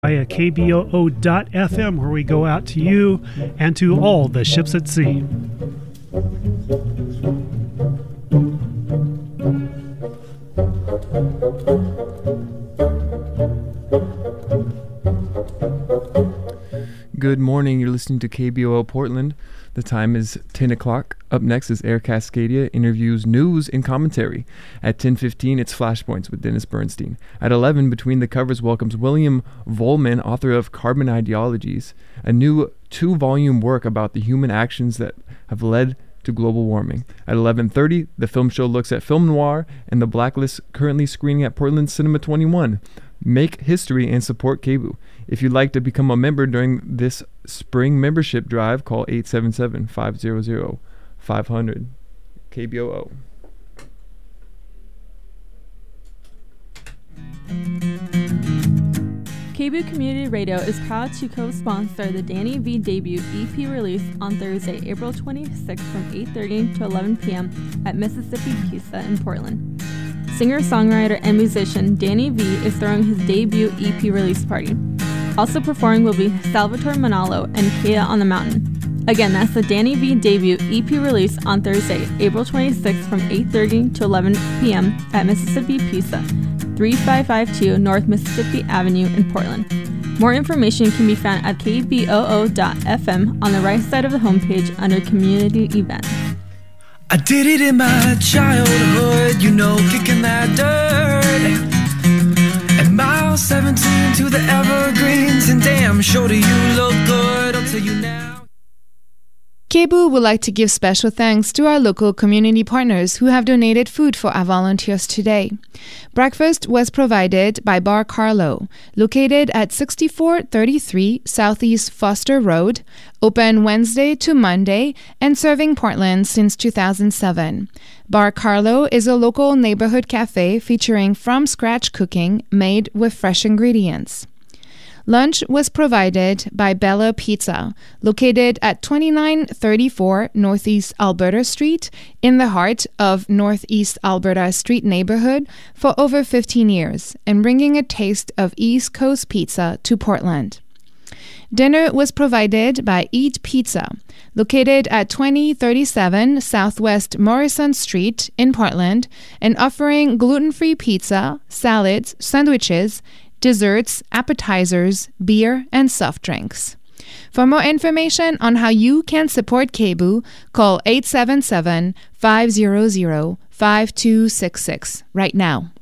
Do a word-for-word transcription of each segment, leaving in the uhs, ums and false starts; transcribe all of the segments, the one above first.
via K B O O dot F M, where we go out to you and to all the ships at sea. Good morning. You're listening to K B O O Portland. The time is ten o'clock. Up next is Air Cascadia interviews, news, and commentary. At ten fifteen, it's Flashpoints with Dennis Bernstein. At eleven, Between the Covers welcomes William Vollmann, author of Carbon Ideologies, a new two-volume work about the human actions that have led to global warming. At eleven thirty, the film show looks at film noir and the Blacklist, currently screening at Portland Cinema twenty-one. Make history and support K B O O. If you'd like to become a member during this spring membership drive, call eight seven seven, five hundred, five hundred. K B O O. K B O O Community Radio is proud to co-sponsor the Danny V debut E P release on Thursday, April twenty-sixth from eight thirty to eleven p.m. at Mississippi Pizza in Portland. Singer-songwriter and musician Danny V is throwing his debut E P release party. Also performing will be Salvatore Manalo and Kia on the Mountain. Again, that's the Danny V debut E P release on Thursday, April twenty-sixth from eight thirty to eleven p.m. at Mississippi Pizza, thirty-five fifty-two North Mississippi Avenue in Portland. More information can be found at K B O O dot F M on the right side of the homepage under Community Events. I did it in my childhood, you know, kicking that dirt. And mile seventeen to the Evergreens, and damn sure do you look good, I'll tell you now. K B O O would like to give special thanks to our local community partners who have donated food for our volunteers today. Breakfast was provided by Bar Carlo, located at sixty-four thirty-three Southeast Foster Road, open Wednesday to Monday, and serving Portland since two thousand seven. Bar Carlo is a local neighborhood cafe featuring from-scratch cooking made with fresh ingredients. Lunch was provided by Bella Pizza, located at twenty-nine thirty-four Northeast Alberta Street in the heart of Northeast Alberta Street neighborhood for over fifteen years and bringing a taste of East Coast pizza to Portland. Dinner was provided by Eat Pizza, located at twenty thirty-seven Southwest Morrison Street in Portland and offering gluten-free pizza, salads, sandwiches, desserts, appetizers, beer, and soft drinks. For more information on how you can support K B O O, call eight seven seven, five hundred, five two six six right now.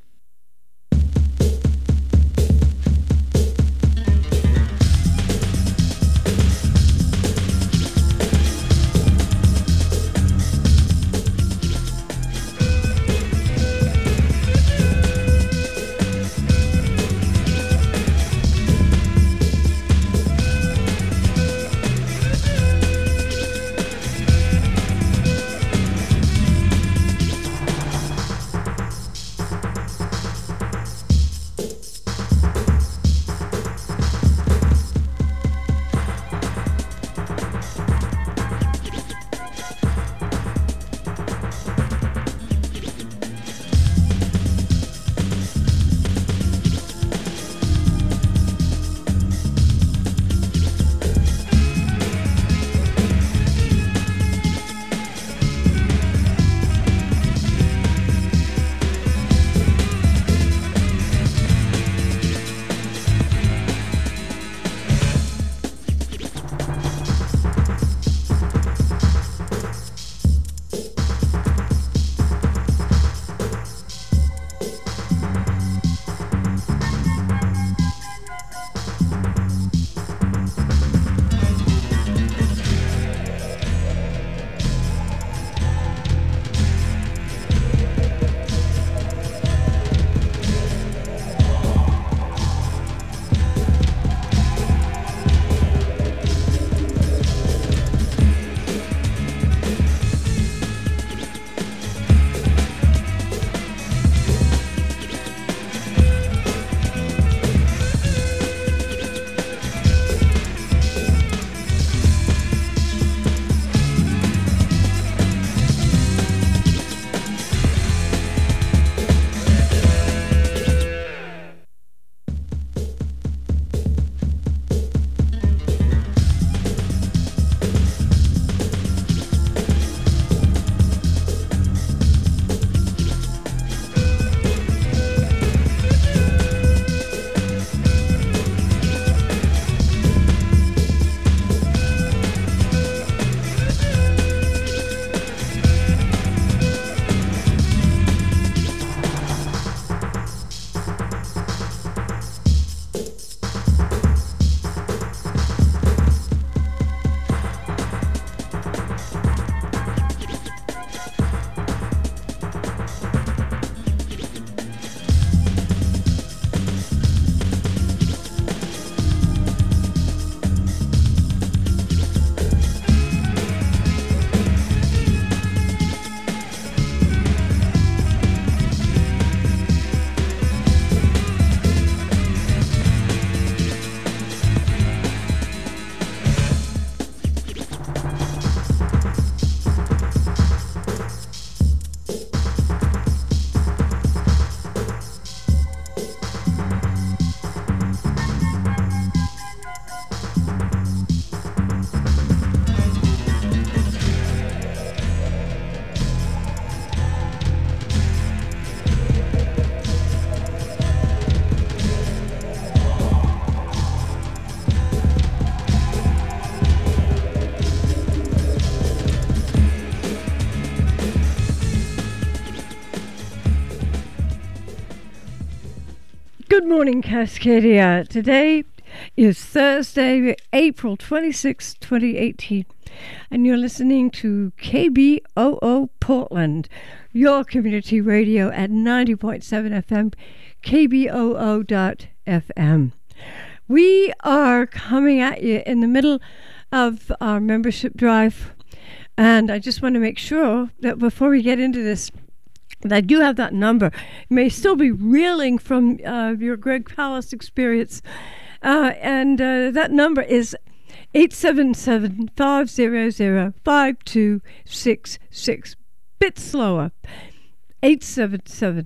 morning, Cascadia. Today is Thursday, April twenty-sixth, twenty eighteen, and you're listening to K B O O Portland, your community radio at ninety point seven F M, K B O O dot F M. We are coming at you in the middle of our membership drive, and I just want to make sure that before we get into this, that I do have that number. You may still be reeling from uh, your Greg Palace experience, uh, and uh, that number is eight seven seven, five zero zero, five two six six. Bit slower. eight seven seven,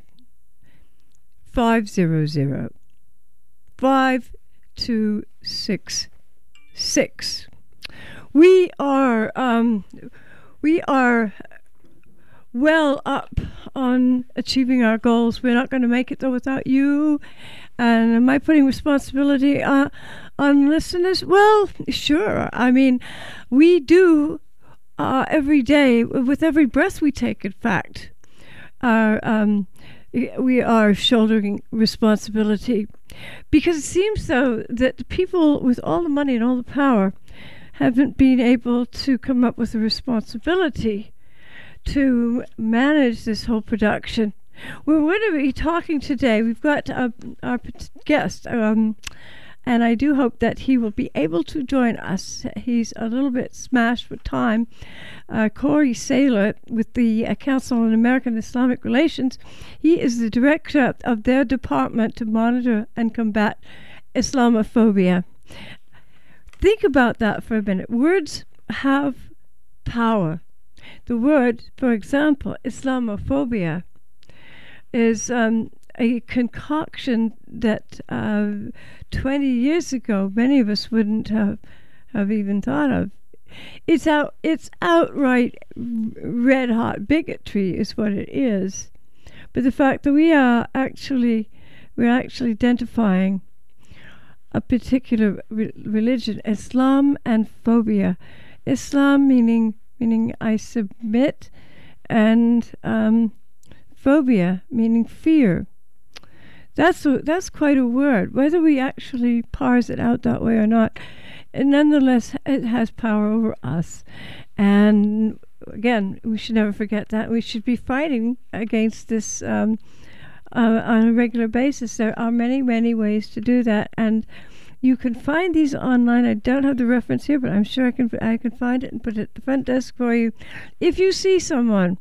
five zero zero, five two six six. We are um, we are well up on achieving our goals. We're not going to make it though without you. And am I putting responsibility uh, on listeners? Well, sure. I mean, we do uh, every day, with every breath we take, in fact, our, um, we are shouldering responsibility. Because it seems, though, that the people with all the money and all the power haven't been able to come up with the responsibility to manage this whole production. We're going to be talking today. We've got uh, our guest, um, and I do hope that he will be able to join us. He's a little bit smashed with time. Uh, Corey Saylor with the uh, Council on American Islamic Relations. He is the director of their department to monitor and combat Islamophobia. Think about that for a minute. Words have power. The word, for example, Islamophobia, is um, a concoction that uh, twenty years ago many of us wouldn't have, have even thought of. It's out. It's outright red-hot bigotry is what it is. But the fact that we are actually we're actually identifying a particular re- religion, Islam, and phobia. Islam meaning meaning I submit, and um, phobia meaning fear. That's a, that's quite a word. Whether we actually parse it out that way or not, and nonetheless, it has power over us. And again, we should never forget that. We should be fighting against this um, uh, on a regular basis. There are many, many ways to do that, and you can find these online. I don't have the reference here, but I'm sure I can I can find it and put it at the front desk for you. If you see someone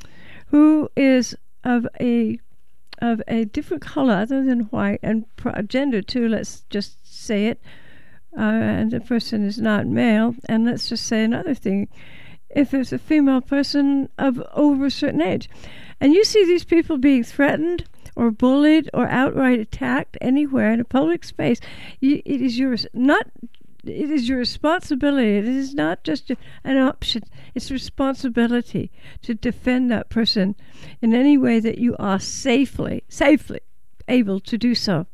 who is of a of a different color other than white, and pro- gender too, let's just say it, uh, and the person is not male, and let's just say another thing, if it's a female person of over a certain age, and you see these people being threatened or bullied or outright attacked anywhere in a public space, you, it is yours not it is your responsibility. It is not just a, an option. It's responsibility to defend that person in any way that you are safely safely able to do so.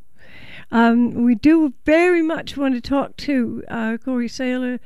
Um, we do very much want to talk to uh, Corey Saylor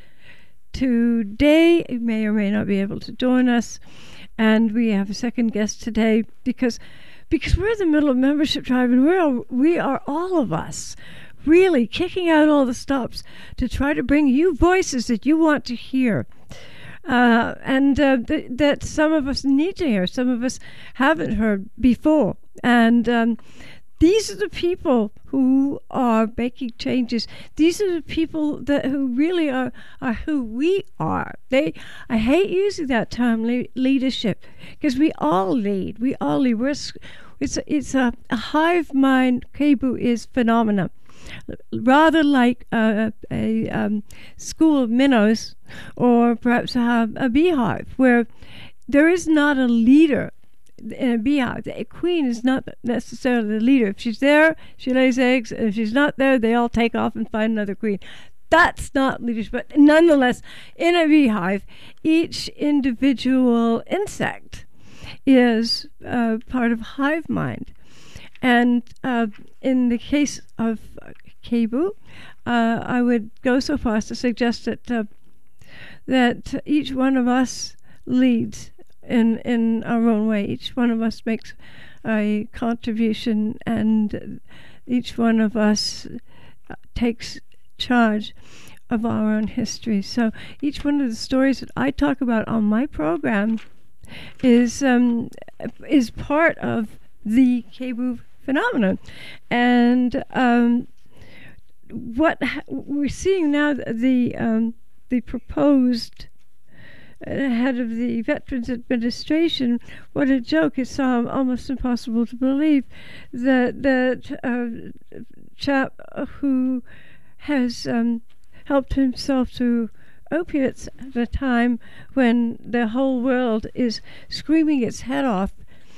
today. He may or may not be able to join us, and we have a second guest today because because we're in the middle of membership drive, and we're we are all of us really kicking out all the stops to try to bring you voices that you want to hear, uh, and uh, th- that some of us need to hear, some of us haven't heard before, and um, these are the people who are making changes. These are the people that who really are, are who we are. They, I hate using that term, le- leadership, because we all lead. We all lead. We're, it's a, it's a, a hive mind. K B O is phenomena, rather like a, a um, school of minnows, or perhaps a, a beehive, where there is not a leader. In a beehive, a queen is not necessarily the leader. If she's there, she lays eggs, and if she's not there, they all take off and find another queen. That's not leadership, but nonetheless, in a beehive, each individual insect is uh, part of hive mind. And uh, in the case of K B O, uh, I would go so far as to suggest that uh, that each one of us leads in in our own way. Each one of us makes a contribution, and each one of us takes charge of our own history. So each one of the stories that I talk about on my program is um, is part of the KBOO phenomenon. And um, what ha- we're seeing now, the um, the proposed head of the Veterans Administration, what a joke. It's um, almost impossible to believe that that uh, chap who has um, helped himself to opiates at a time when the whole world is screaming its head off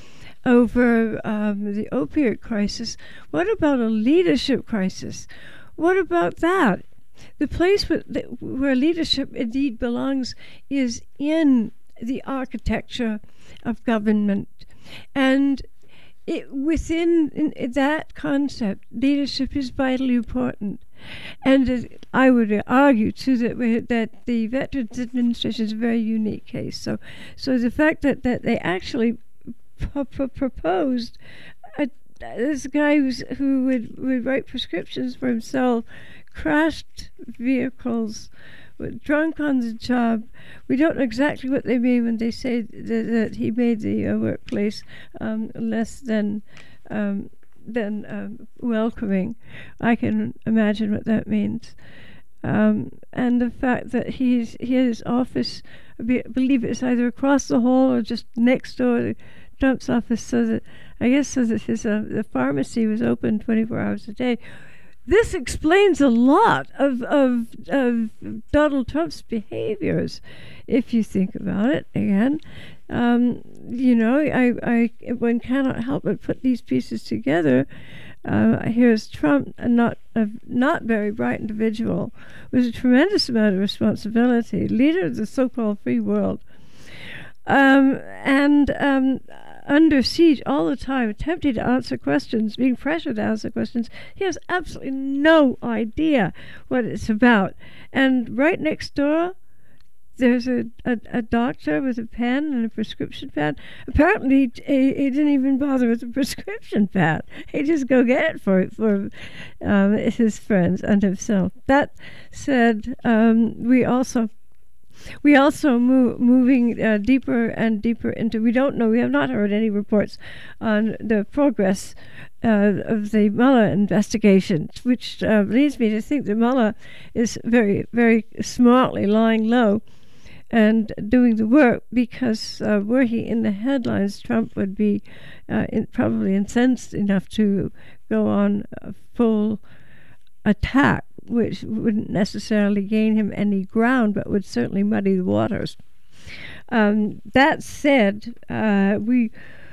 over um, the opiate crisis. What about a leadership crisis? What about that? The place where, where leadership indeed belongs is in the architecture of government. And it, within in, that concept, leadership is vitally important. And uh, I would argue, too, that we, that the Veterans Administration is a very unique case. So so the fact that, that they actually p- p- proposed a, this guy who's, who would, would write prescriptions for himself, crashed vehicles, drunk on the job. We don't know exactly what they mean when they say that, that he made the uh, workplace um, less than um, than um, welcoming. I can imagine what that means. Um, and the fact that he's he had his office, I be, believe it's either across the hall or just next door to Trump's office, so that I guess so that his uh, the pharmacy was open twenty-four hours a day. This explains a lot of, of of Donald Trump's behaviors, if you think about it again. Um, you know, I, I one cannot help but put these pieces together. Uh, here's Trump, a not a not very bright individual, with a tremendous amount of responsibility, leader of the so-called free world, um, and um, under siege all the time, attempting to answer questions, being pressured to answer questions. He has absolutely no idea what it's about. And right next door, there's a, a, a doctor with a pen and a prescription pad. Apparently, he, he didn't even bother with the prescription pad. He just go get it for for um, his friends and himself. That said, um, we also we also move moving uh, deeper and deeper into. We don't know. We have not heard any reports on the progress uh, of the Mueller investigation, which uh, leads me to think that Mueller is very, very smartly lying low and doing the work, because uh, were he in the headlines, Trump would be uh, in, probably incensed enough to go on a full attack, which wouldn't necessarily gain him any ground, but would certainly muddy the waters. Um, that said, uh, we,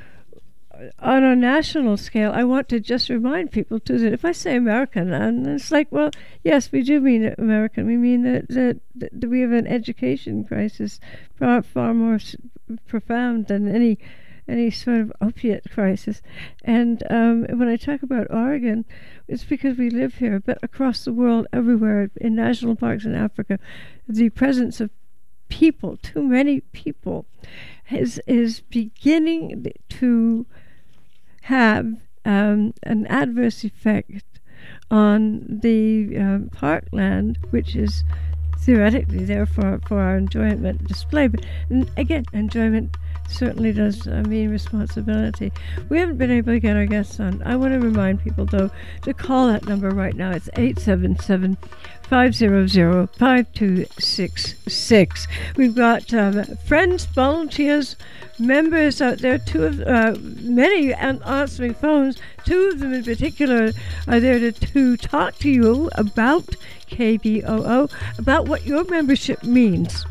on a national scale, I want to just remind people, too, that if I say American, and it's like, well, yes, we do mean American. We mean that, that, that we have an education crisis far, far more s- profound than any any sort of opiate crisis. And um, when I talk about Oregon, it's because we live here, but across the world, everywhere, in national parks in Africa, the presence of people, too many people, is, is beginning to have um, an adverse effect on the um, parkland, which is theoretically there for, for our enjoyment display. But and again, enjoyment certainly does uh, mean responsibility. We haven't been able to get our guests on. I want to remind people, though, to call that number right now. It's eight seven seven, five zero zero, five two six six. We've got um, friends, volunteers, members out there, two of uh, many answering phones. Two of them in particular are there to, to talk to you about K B O O, about what your membership means.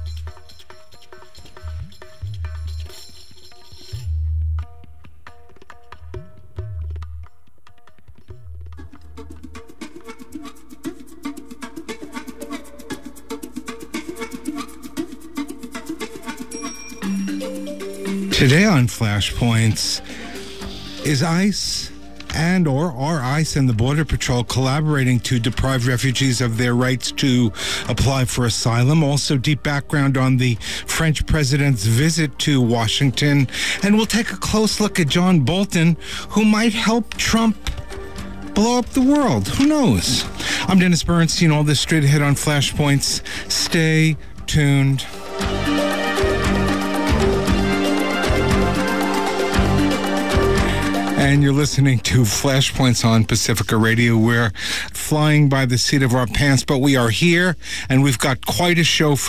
Today on Flashpoints, is ICE and or are ICE and the Border Patrol collaborating to deprive refugees of their rights to apply for asylum? Also, deep background on the French president's visit to Washington. And we'll take a close look at John Bolton, who might help Trump blow up the world. Who knows? I'm Dennis Bernstein. All this straight ahead on Flashpoints. Stay tuned. And you're listening to Flashpoints on Pacifica Radio. We're flying by the seat of our pants, but we are here, and we've got quite a show for